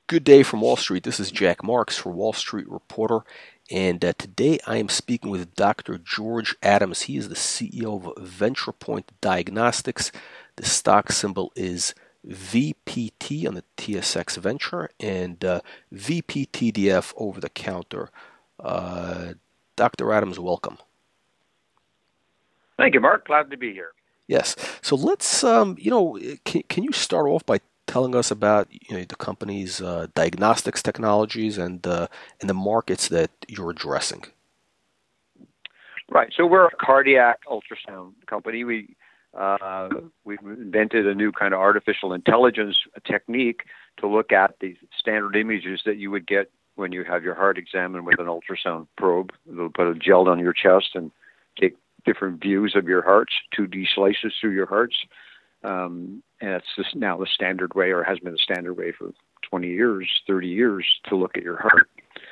Good day from Wall Street. This is Jack Marks for Wall Street Reporter, and today I am speaking with Dr. George Adams. He is the CEO of Ventripoint Diagnostics. The stock symbol is VPT on the TSX Venture and VPTDF over the counter. Dr. Adams, welcome. Thank you, Mark. Glad to be here. Yes. So let's, can you start off by telling us about the company's diagnostics technologies and the markets that you're addressing? Right. So we're a cardiac ultrasound company. We've invented a new kind of artificial intelligence technique to look at the standard images that you would get when you have your heart examined with an ultrasound probe. They'll put a gel on your chest and take different views of your hearts, 2D slices through your hearts. And it's just now the standard way, or has been the standard way for 20 years, 30 years to look at your heart.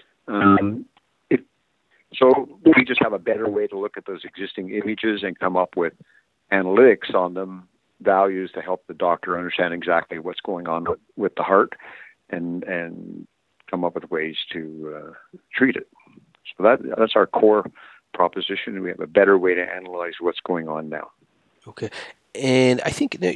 So we just have a better way to look at those existing images and come up with analytics on them, values to help the doctor understand exactly what's going on with the heart and come up with ways to treat it. So that's our core proposition. We have a better way to analyze what's going on now. Okay. And I think, are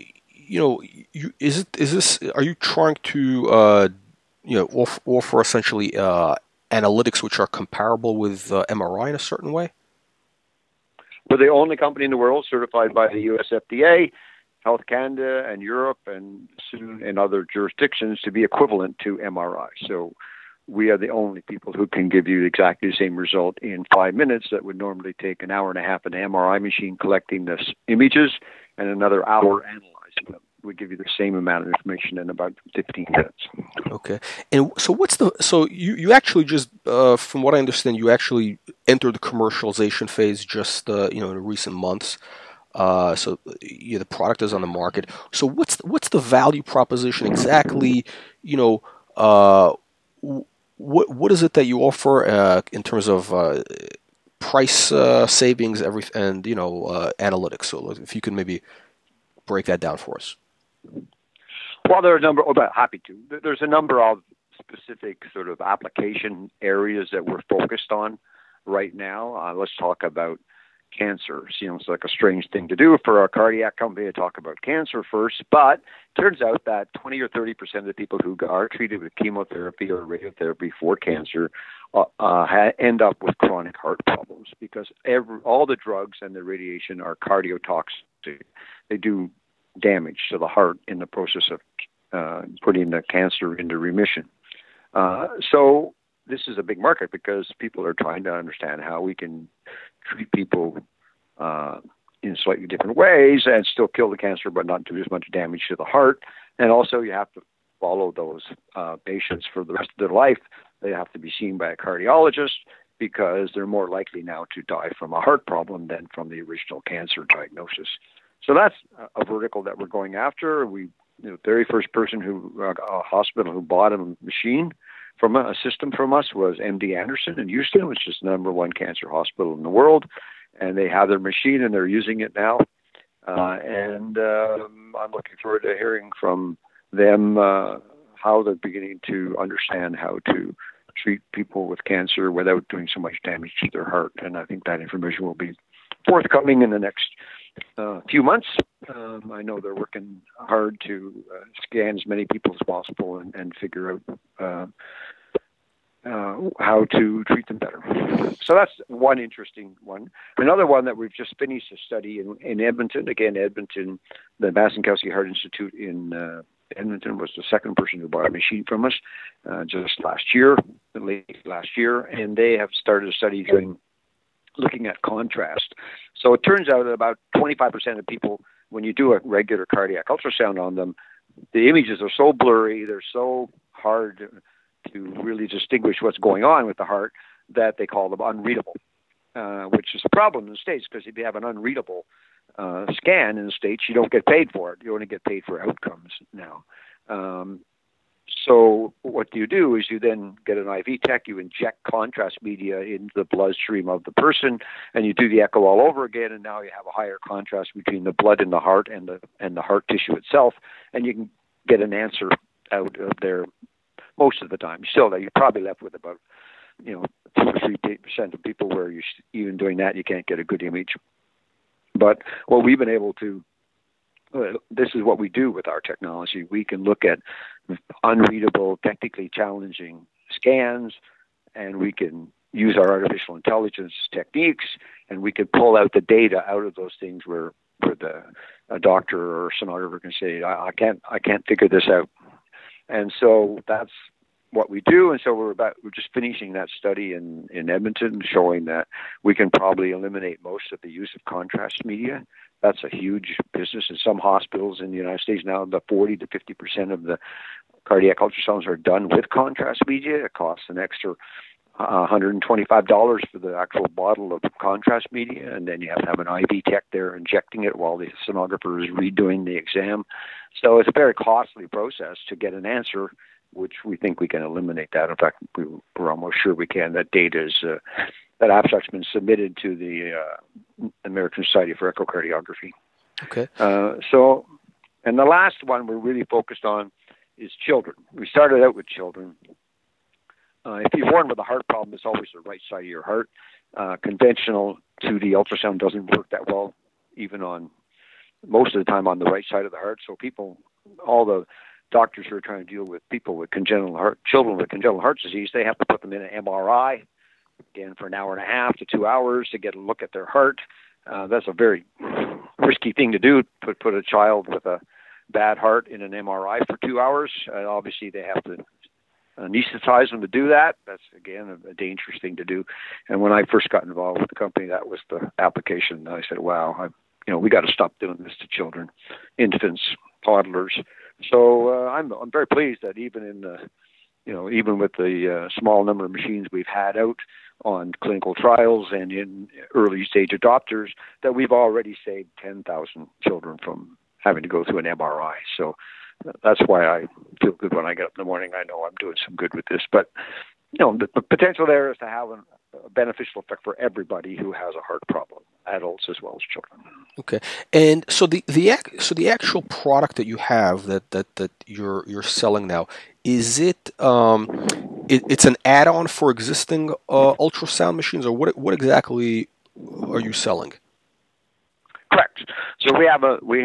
you trying to, offer essentially analytics which are comparable with MRI in a certain way? We're the only company in the world certified by the US FDA, Health Canada, and Europe, and soon in other jurisdictions to be equivalent to MRI. So we are the only people who can give you exactly the same result in 5 minutes that would normally take an hour and a half in an MRI machine collecting the images and another hour analyzing them. We give you the same amount of information in about 15 minutes. Okay. And so you actually just, from what I understand, you actually entered the commercialization phase just, in recent months. The product is on the market. So what's the value proposition exactly? What is it that you offer in terms of price savings, and analytics? So if you could maybe break that down for us. Well, there are a number. Happy to. There's a number of specific sort of application areas that we're focused on right now. Let's talk about cancer. It's like a strange thing to do for a cardiac company to talk about cancer first, but it turns out that 20 or 30% of the people who are treated with chemotherapy or radiotherapy for cancer end up with chronic heart problems because all the drugs and the radiation are cardiotoxic. They do damage to the heart in the process of putting the cancer into remission. So this is a big market because people are trying to understand how we can treat people in slightly different ways and still kill the cancer, but not do as much damage to the heart. And also you have to follow those patients for the rest of their life. They have to be seen by a cardiologist because they're more likely now to die from a heart problem than from the original cancer diagnosis. So that's a vertical that we're going after. The very first person a hospital who bought a machine from a system from us was MD Anderson in Houston, which is the #1 cancer hospital in the world. And they have their machine and they're using it now. I'm looking forward to hearing from them how they're beginning to understand how to treat people with cancer without doing so much damage to their heart. And I think that information will be forthcoming in the next few months. I know they're working hard to scan as many people as possible and figure out how to treat them better. So that's one interesting one. Another one that we've just finished a study in Edmonton. Again, Edmonton, the Massinkowski Heart Institute in Edmonton was the second person who bought a machine from us just late last year. And they have started a study looking at contrast. So it turns out that about 25% of people, when you do a regular cardiac ultrasound on them, the images are so blurry, they're so hard to really distinguish what's going on with the heart that they call them unreadable, which is a problem in the States because if you have an unreadable scan in the States, you don't get paid for it. You only get paid for outcomes now. So what you do is you then get an IV tech, you inject contrast media into the bloodstream of the person, and you do the echo all over again, and now you have a higher contrast between the blood in the heart and the heart tissue itself, and you can get an answer out of their most of the time. Still, you're probably left with about 2 or 3% of people where you're even doing that, you can't get a good image. But what we've been able to, this is what we do with our technology. We can look at unreadable, technically challenging scans, and we can use our artificial intelligence techniques, and we can pull out the data out of those things where a doctor or sonographer can say, I can't figure this out. And so that's what we do. And so we're just finishing that study in Edmonton, showing that we can probably eliminate most of the use of contrast media. That's a huge business. In some hospitals in the United States now, the 40 to 50% of the cardiac ultrasounds are done with contrast media. It costs an extra $125 for the actual bottle of contrast media, and then you have to have an IV tech there injecting it while the sonographer is redoing the exam. So it's a very costly process to get an answer, which we think we can eliminate that. In fact, we're almost sure we can. That data is that abstract's been submitted to the American Society for Echocardiography. Okay. And the last one we're really focused on is children. We started out with children. If you're born with a heart problem, it's always the right side of your heart. Conventional 2D ultrasound doesn't work that well, even on most of the time on the right side of the heart. So all the doctors who are trying to deal with children with congenital heart disease, they have to put them in an MRI, again, for an hour and a half to 2 hours to get a look at their heart. That's a very risky thing to do, put a child with a bad heart in an MRI for 2 hours. Obviously, they have to anesthetize them to do that. That's, again, a dangerous thing to do. And when I first got involved with the company, that was the application. I said, wow, we got to stop doing this to children, infants, toddlers. So I'm very pleased that even with the small number of machines we've had out on clinical trials and in early stage adopters, that we've already saved 10,000 children from having to go through an MRI. So that's why I feel good when I get up in the morning. I know I'm doing some good with this. But, the potential there is to have a beneficial effect for everybody who has a heart problem, adults as well as children. Okay. And so the actual product that you have that you're selling now, is it it's an add-on for existing ultrasound machines, or what exactly are you selling? Correct. So we have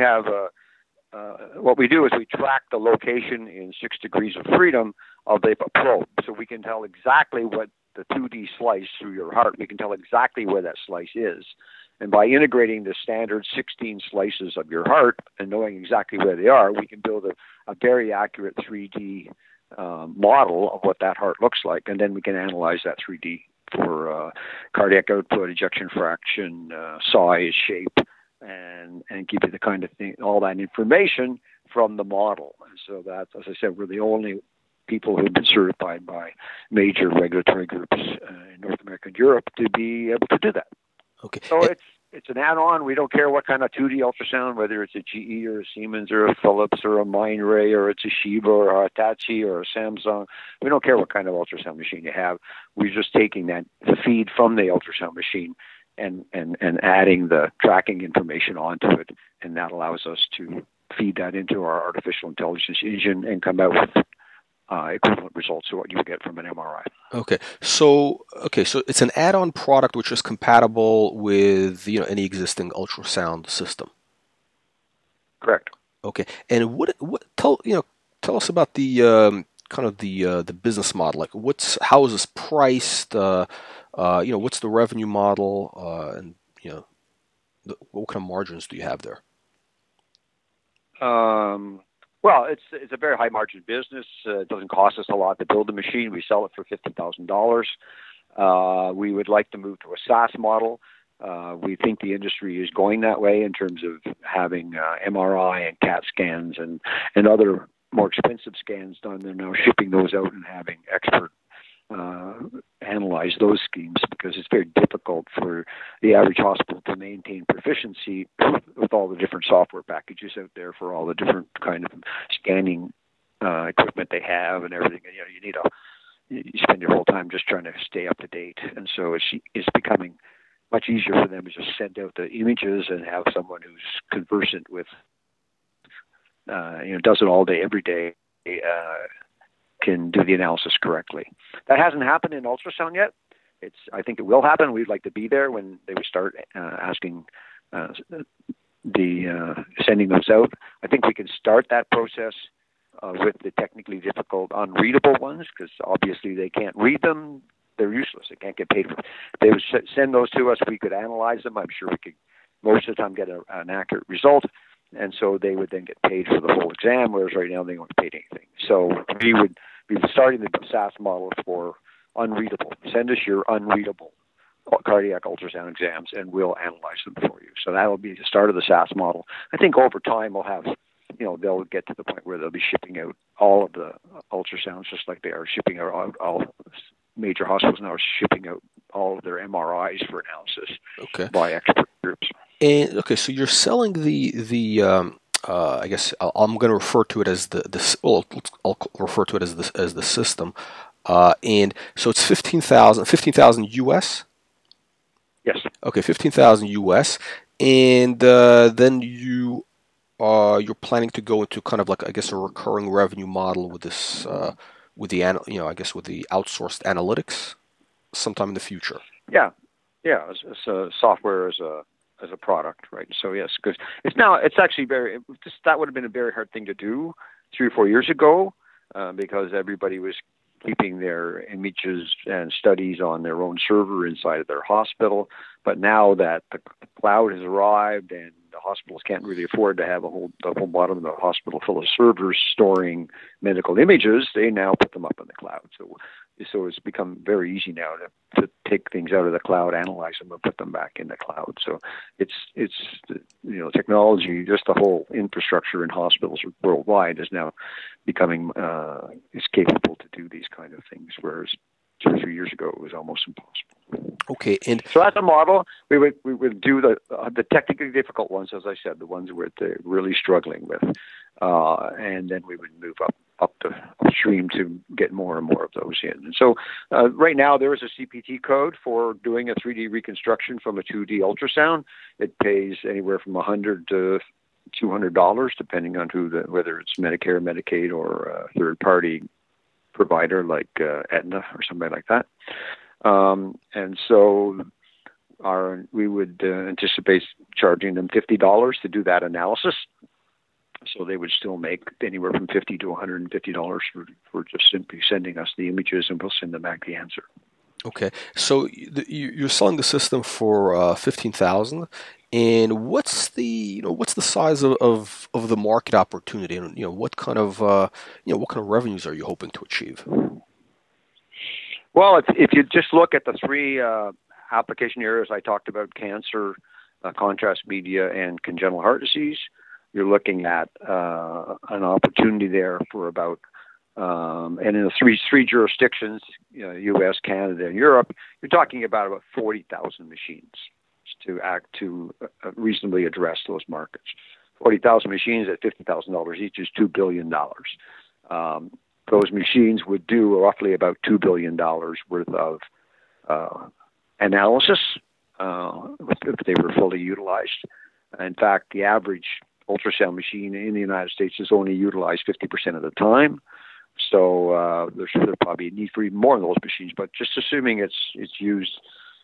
what we do is we track the location in 6 degrees of freedom of a probe, so we can tell exactly what the 2D slice through your heart, we can tell exactly where that slice is. And by integrating the standard 16 slices of your heart and knowing exactly where they are, we can build a very accurate 3D model of what that heart looks like. And then we can analyze that 3D for cardiac output, ejection fraction, size, shape, and give you the kind of thing, all that information from the model. And so that, as I said, we're the only people who've been certified by major regulatory groups in North America and Europe to be able to do that. Okay. So it's an add-on. We don't care what kind of 2D ultrasound, whether it's a GE or a Siemens or a Philips or a Mindray or a Toshiba or a Hitachi or a Samsung. We don't care what kind of ultrasound machine you have. We're just taking the feed from the ultrasound machine and adding the tracking information onto it, and that allows us to feed that into our artificial intelligence engine and come out with equivalent results to what you get from an MRI. Okay, so it's an add-on product which is compatible with any existing ultrasound system. Correct. Okay, and tell us about the kind of the business model. Like, how is this priced? What's the revenue model? And what kind of margins do you have there? Well, it's a very high margin business. It doesn't cost us a lot to build the machine. We sell it for $50,000. We would like to move to a SaaS model. We think the industry is going that way in terms of having MRI and CAT scans and other more expensive scans done. They're now shipping those out and having expert analyze those schemes, because it's very difficult for the average hospital to maintain proficiency with all the different software packages out there for all the different kind of scanning equipment they have and everything. And, you spend your whole time just trying to stay up to date, and so it's becoming much easier for them to just send out the images and have someone who's conversant with, does it all day, every day, can do the analysis correctly. That hasn't happened in ultrasound yet. I think it will happen. We'd like to be there when they would start asking sending those out. I think we can start that process with the technically difficult, unreadable ones, because obviously they can't read them. They're useless. They can't get paid for them. They would send those to us. We could analyze them. I'm sure we could most of the time get an accurate result. And so they would then get paid for the whole exam, whereas right now they don't get paid anything. So we would be starting the SaaS model for unreadable. Send us your unreadable cardiac ultrasound exams, and we'll analyze them for you. So that will be the start of the SaaS model. I think over time we'll have, they'll get to the point where they'll be shipping out all of the ultrasounds, just like they are shipping out all major hospitals now are shipping out all of their MRIs for analysis by expert groups. And okay, so you're selling the I guess I'm going to refer to it as I'll refer to it as the system, and so it's 15,000 US. Yes. Okay, 15,000 US, and then you're planning to go into kind of like, I guess, a recurring revenue model with this with the outsourced analytics sometime in the future. Yeah, it's a software as a product, right? So yes, because it's actually that would have been a very hard thing to do 3 or 4 years ago, because everybody was keeping their images and studies on their own server inside of their hospital. But now that the cloud has arrived and the hospitals can't really afford to have the whole bottom of the hospital full of servers storing medical images, they now put them up in the cloud. So it's become very easy now to take things out of the cloud, analyze them, and put them back in the cloud. So it's technology, just the whole infrastructure in hospitals worldwide is now becoming is capable to do these kind of things, whereas 2 or 3 years ago it was almost impossible. Okay, and so as a model, we would do the technically difficult ones, as I said, the ones where they're really struggling with, and then we would move upstream to get more and more of those in. And so right now there is a CPT code for doing a 3D reconstruction from a 2D ultrasound. It pays anywhere from $100 to $200, depending on whether it's Medicare, Medicaid, or a third-party provider like Aetna or somebody like that. And so we would anticipate charging them $50 to do that analysis. So they would still make anywhere from $50 to $150 for just simply sending us the images, and we'll send them back the answer. Okay, so you're selling the system for 15,000, and what's the size of the market opportunity, and what kind of revenues are you hoping to achieve? Well, if you just look at the 3 application areas I talked about: cancer, contrast media, and congenital heart disease, you're looking at an opportunity there for about, and in the three jurisdictions, U.S., Canada, and Europe, you're talking about 40,000 machines to reasonably address those markets. 40,000 machines at $50,000 each is $2 billion. Those machines would do roughly about $2 billion worth of analysis if they were fully utilized. In fact, the average ultrasound machine in the United States is only utilized 50% of the time. So there's probably a need for even more of those machines. But just assuming it's used,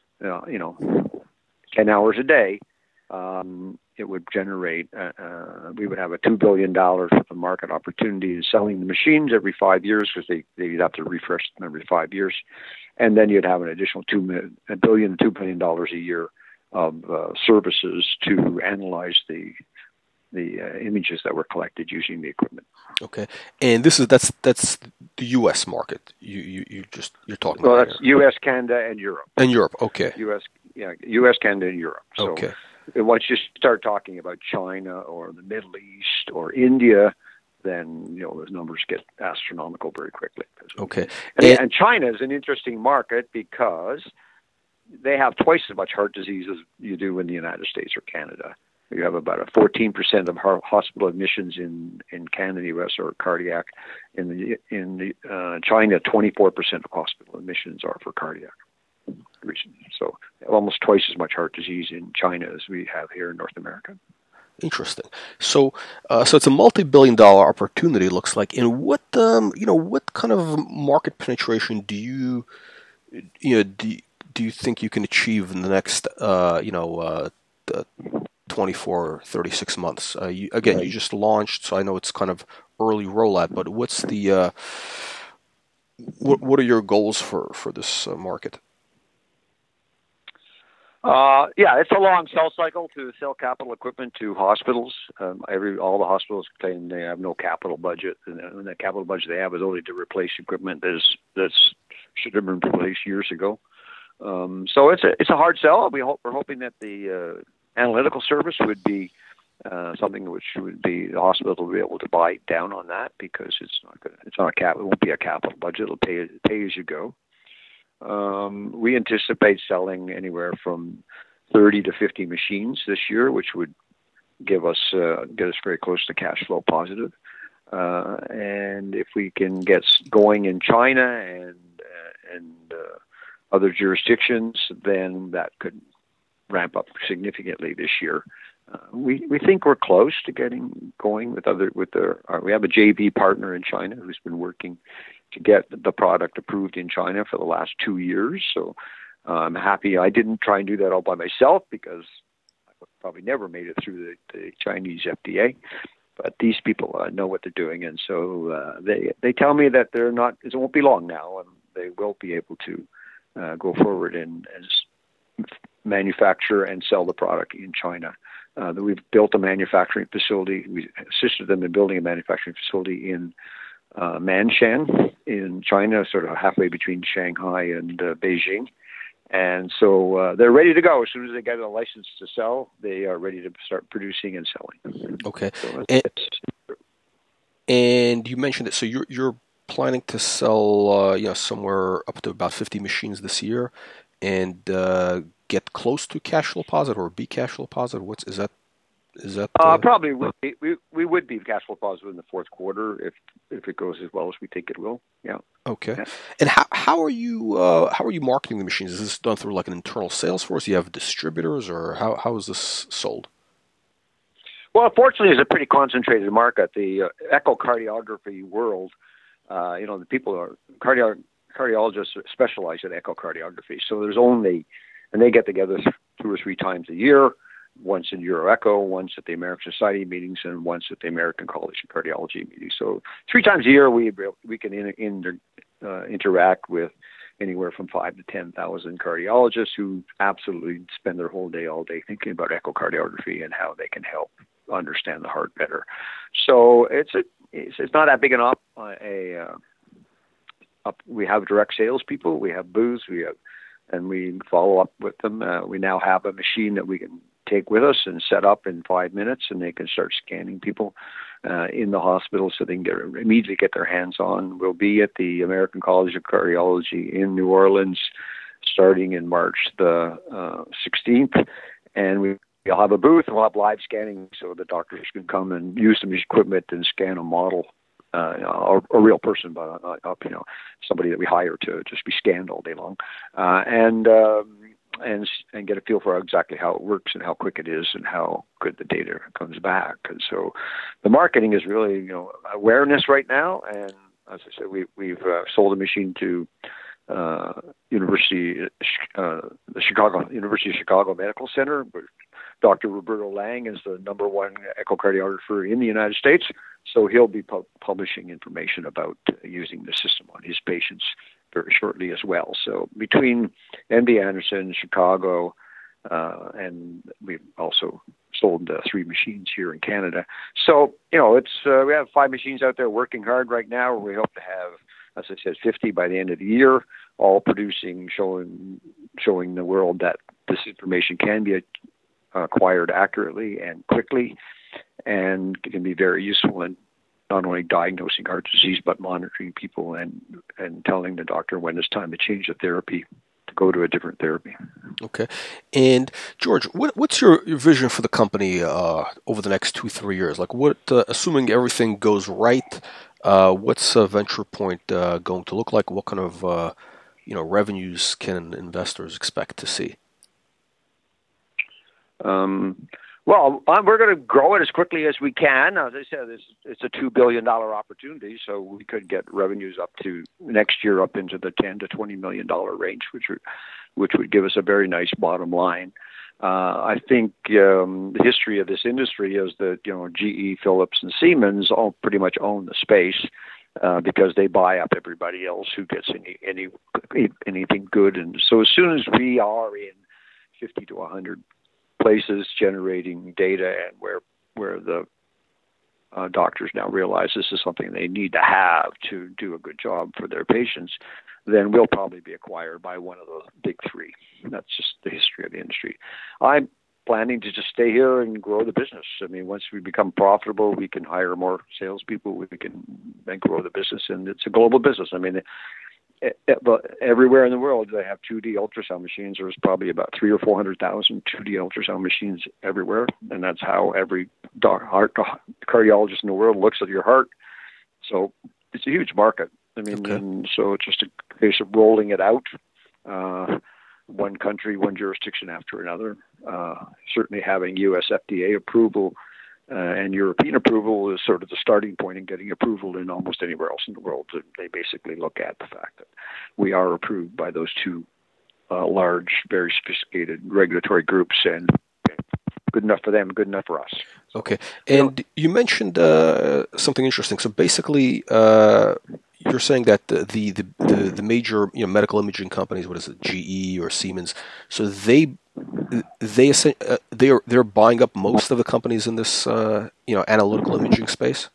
10 hours a day, it would generate. We would have a $2 billion worth of market opportunity in selling the machines every 5 years, because they'd have to refresh them every 5 years, and then you'd have an additional $2 billion a year of services to analyze the images that were collected using the equipment. Okay, and that's the U.S. market. You're talking about. Well, that's U.S., Canada, and Europe. And Europe, okay. U.S., Canada, and Europe. So okay. Once you start talking about China or the Middle East or India, then those numbers get astronomical very quickly. Okay, and China is an interesting market because they have twice as much heart disease as you do in the United States or Canada. You have about a 14% of hospital admissions in Canada, U.S. are cardiac. In China, 24% of hospital admissions are for cardiac reasons. So almost twice as much heart disease in China as we have here in North America. Interesting. So it's a multi-billion-dollar opportunity. It looks like. And what kind of market penetration do you think you can achieve in the next, 24, 36 months? You just launched, so I know it's kind of early rollout. But what are your goals for this market? It's a long sell cycle to sell capital equipment to hospitals. All the hospitals claim they have no capital budget, and the capital budget they have is only to replace equipment that should have been replaced years ago. So it's a hard sell. We're hoping that the analytical service would be something which would be the hospital will be able to buy down on that, because it won't be a capital budget. It'll pay as you go. We anticipate selling anywhere from 30 to 50 machines this year, which would get us very close to cash flow positive. And if we can get going in China and other jurisdictions, then that could ramp up significantly this year. We think we're close to getting going we have a JV partner in China who's been working to get the product approved in China for the last 2 years. So I'm happy I didn't try and do that all by myself, because I would probably never made it through the Chinese FDA. But these people know what they're doing, and so they tell me that it won't be long now, and they will be able to go forward and manufacture and sell the product in China. We've built a manufacturing facility. We assisted them in building a manufacturing facility in Nanshan in China, sort of halfway between Shanghai and Beijing. And so they're ready to go. As soon as they get a license to sell, they are ready to start producing and selling. Okay. And you mentioned it. So you're planning to sell somewhere up to about 50 machines this year, and get close to cash flow positive or be cash flow positive. Is that probably we would be cash flow positive in the fourth quarter if it goes as well as we think it will. Yeah. Okay. Yeah. And how are you marketing the machines? Is this done through like an internal sales force? Do you have distributors, or how is this sold? Well, fortunately, it's a pretty concentrated market. The echocardiography world, the people are cardiologists specialize in echocardiography. So and they get together 2 or 3 times a year, once in EuroEcho, once at the American Society meetings, and once at the American College of Cardiology meetings. So 3 times a year we can interact with anywhere from 5,000 to 10,000 cardiologists who absolutely spend their whole day, all day thinking about echocardiography and how they can help understand the heart better. So it's not that big an we have direct salespeople, we have booths, and we follow up with them. We now have a machine that we can take with us and set up in 5 minutes, and they can start scanning people in the hospital, so they can immediately get their hands on. We'll be at the American College of Cardiology in New Orleans starting in March the 16th, and we'll have a booth and we'll have live scanning, so the doctors can come and use the equipment and scan a model. A real person, but not somebody that we hire to just be scanned all day long, and get a feel for exactly how it works and how quick it is and how good the data comes back. And so the marketing is really awareness right now. And as I said, we've sold a machine to University of Chicago Medical Center. Dr. Roberto Lang is the #1 echocardiographer in the United States, so he'll be publishing information about using the system on his patients very shortly as well. So between MD Anderson, Chicago, and we've also sold 3 machines here in Canada. So we have 5 machines out there working hard right now. We hope to have, as I said, 50 by the end of the year, all producing, showing the world that this information can be acquired accurately and quickly, and can be very useful in not only diagnosing heart disease, but monitoring people and telling the doctor when it's time to change the therapy, to go to a different therapy. Okay. And George, what's your vision for the company over the next 2-3 years? Like, assuming everything goes right, what's Ventripoint going to look like? What kind of revenues can investors expect to see? Well, we're going to grow it as quickly as we can. As I said, it's a $2 billion opportunity, so we could get revenues up to next year up into the $10 to $20 million range, which would give us a very nice bottom line. I think the history of this industry is that GE, Philips, and Siemens all pretty much own the space because they buy up everybody else who gets anything good. And so as soon as we are in 50 to 100 places generating data, and where the doctors now realize this is something they need to have to do a good job for their patients, then we'll probably be acquired by one of the big three. That's just the history of the industry. I'm planning to just stay here and grow the business. I mean, once we become profitable, we can hire more salespeople. We can then grow the business, and it's a global business. I mean, everywhere in the world they have 2D ultrasound machines. There's probably about 300,000 or 400,000 2D ultrasound machines everywhere, and that's how every heart cardiologist in the world looks at your heart. So it's a huge market. I mean, okay. And so it's just a case of rolling it out, one country, one jurisdiction after another. Certainly having U.S. FDA approval and European approval is sort of the starting point in getting approval in almost anywhere else in the world. They basically look at the fact that we are approved by those two large, very sophisticated regulatory groups, and good enough for them, good enough for us. Okay. And you mentioned something interesting. So basically, you're saying that the major medical imaging companies, what is it, GE or Siemens, so they're buying up most of the companies in this analytical imaging space.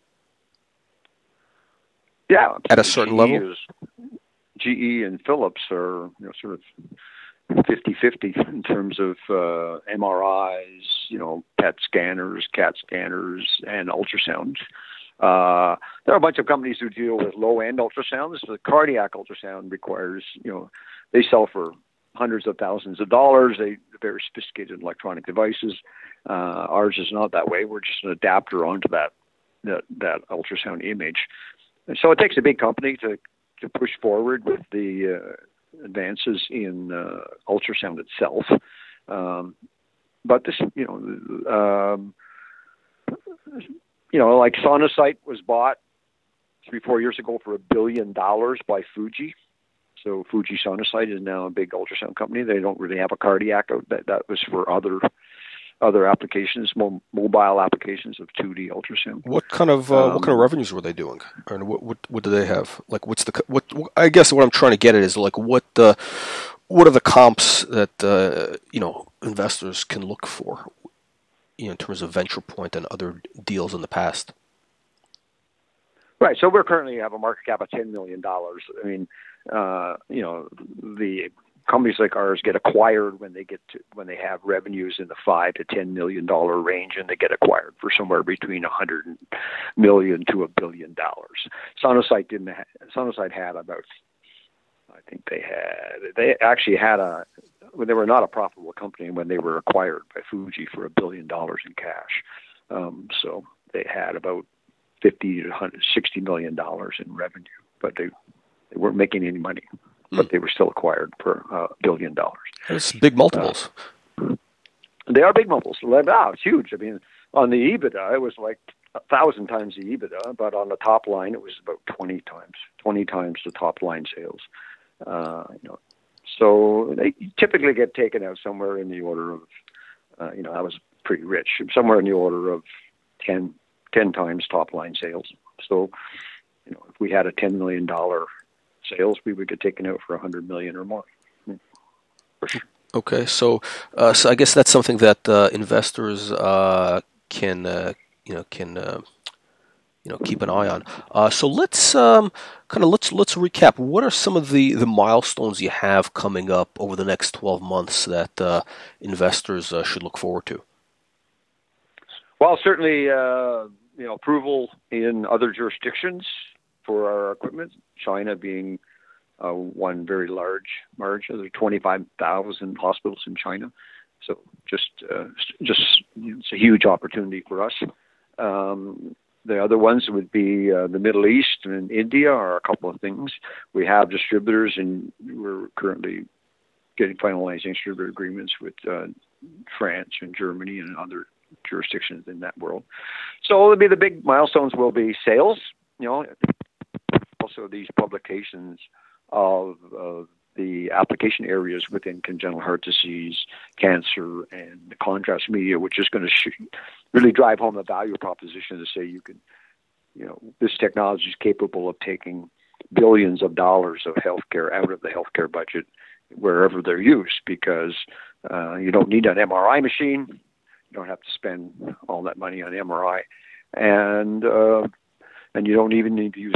Yeah, at a certain level. GE and Philips are sort of 50-50 in terms of MRIs, PET scanners, CAT scanners, and ultrasounds. There are a bunch of companies who deal with low-end ultrasounds. The cardiac ultrasound requires, they sell for hundreds of thousands of dollars. They're very sophisticated electronic devices. Ours is not that way. We're just an adapter onto that ultrasound image. And so it takes a big company to push forward with the advances in ultrasound itself. But this, like Sonosite was bought 3-4 years ago for $1 billion by Fuji. So Fuji Sonosite is now a big ultrasound company. They don't really have a cardiac. That was for other applications, more mobile applications of 2D ultrasound. What kind of revenues were they doing, and what do they have? Like, I guess what I'm trying to get at is like what are the comps that investors can look for, in terms of VenturePoint and other deals in the past. Right. So we currently have a market cap of $10 million. I mean, the companies like ours get acquired when they have revenues in the $5 to $10 million range, and they get acquired for somewhere between $100 million to $1 billion. Sonosite had about, I think they actually had they were not a profitable company when they were acquired by Fuji for $1 billion in cash. So they had about $50 to $60 million in revenue, but they weren't making any money. But they were still acquired for $1 billion. That's big multiples. They are big multiples. Wow, it's huge. I mean, on the EBITDA, it was like 1,000 times the EBITDA, but on the top line, it was about 20 times the top line sales. So they typically get taken out somewhere in the order of, I was pretty rich, somewhere in the order of 10 times top line sales. So, if we had a $10 million sales, we would get taken out for $100 million or more. For sure. Okay, so I guess that's something that investors can keep an eye on. So let's recap. What are some of the milestones you have coming up over the next 12 months that investors should look forward to? Well, certainly, approval in other jurisdictions for our equipment. China being one very large margin. There are 25,000 hospitals in China, so just it's a huge opportunity for us. The other ones would be the Middle East and India are a couple of things. We have distributors, and we're currently finalizing distributor agreements with France and Germany and other jurisdictions in that world. So it'll be the big milestones will be sales, also these publications of the application areas within congenital heart disease, cancer, and the contrast media, which is going to really drive home the value proposition to say you can, this technology is capable of taking billions of dollars of healthcare out of the healthcare budget wherever they're used, because you don't need an MRI machine. You don't have to spend all that money on MRI, and you don't even need to use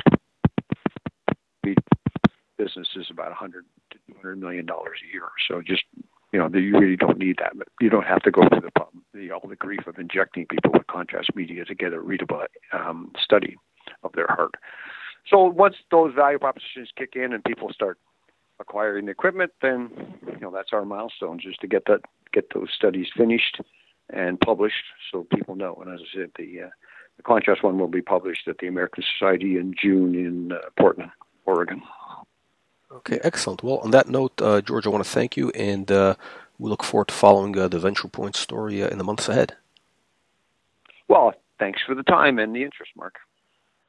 business is about $100 to $200 million a year. So just, you really don't need that. But you don't have to go through all the grief of injecting people with contrast media to get a readable study of their heart. So once those value propositions kick in and people start acquiring the equipment, then that's our milestones, is to get those studies finished and published so people know. And as I said, the contrast one will be published at the American Society in June in Portland, Oregon. Okay, excellent. Well, on that note, George, I want to thank you, and we look forward to following the Ventripoint story in the months ahead. Well, thanks for the time and the interest, Mark.